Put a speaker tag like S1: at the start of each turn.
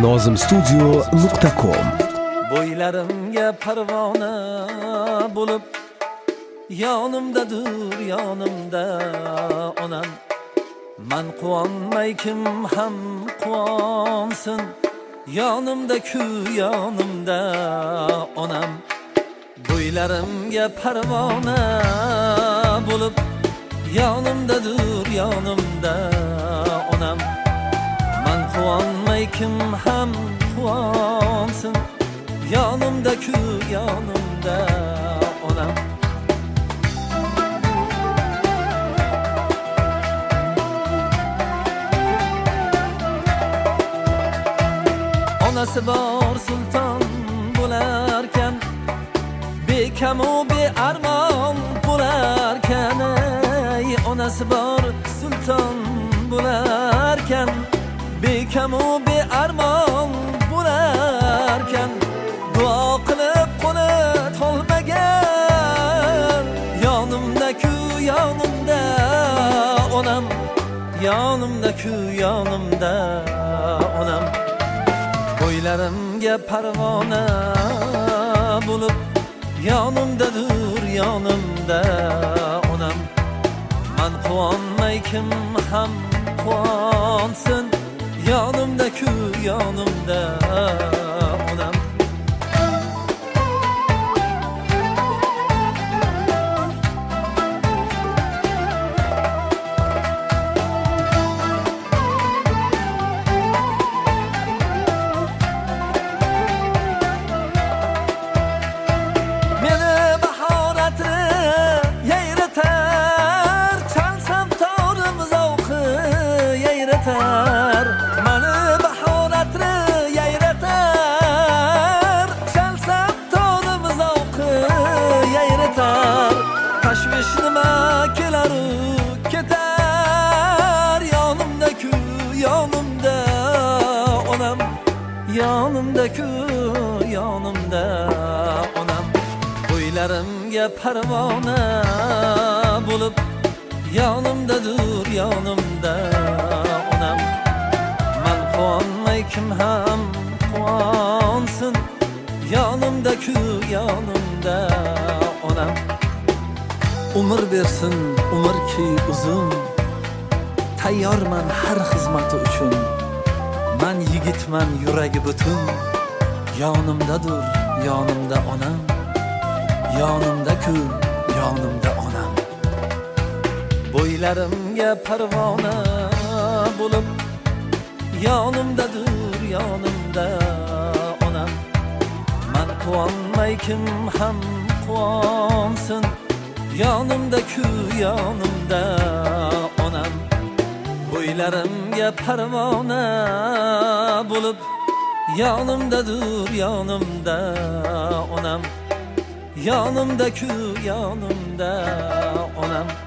S1: nozimstudio.com.
S2: Bo'ylarimga parvona bo'lib yonimdadir yonimda onam. Men quvonmay kim ham quvonsin, yonimda-ku yonimda onam. Bo'ylarimga parvona bo'lib yonimdadir yonimda onam. Men quvonmay kim ham quvonsin, yonimda-ku yonimda onam. Onasi bor sulton bo'larkan, bekamu bearmon bo'larkan. Ey onasi bor sulton bo'larkan, bekamu bearmon bo'larkan. Duo qilib qo'li tolmagan, yonimda-ku yonimda onam. Yonimda-ku yonimda onam. Bo'ylarimga parvona bo'lib yonimdadir yonimda onam. Men quvonmay kim ham quvonsin, yonimda-ku yonimda onam. Mani bahoratri yayratar, chalsam to'nim zavqi yayratar. Tashvish nima kelaru ketar, yonimda-ku yonimda onam. Yonimda-ku yonimda onam. Bo'ylarimga parvona bo'lib yonimdadir yonimda onam. Men quvonmay kim ham quvonsin, yonimda-ku yonimda onam. Umr bersin umrki uzun, tayyorman har xizmati uchun. Men yigitman yuragi butun, yonimdadir yonimda onam. Yonimda-ku yonimda onam. Bo'ylarimga parvona bo'lib yonimdadir yonimda onam. Men quvonmay kim ham quvonsin, yonimda-ku yonimda onam. Bo'ylarimga parvona bo'lib yonimdadir yonimda onam. Yonimda-ku yonimda onam.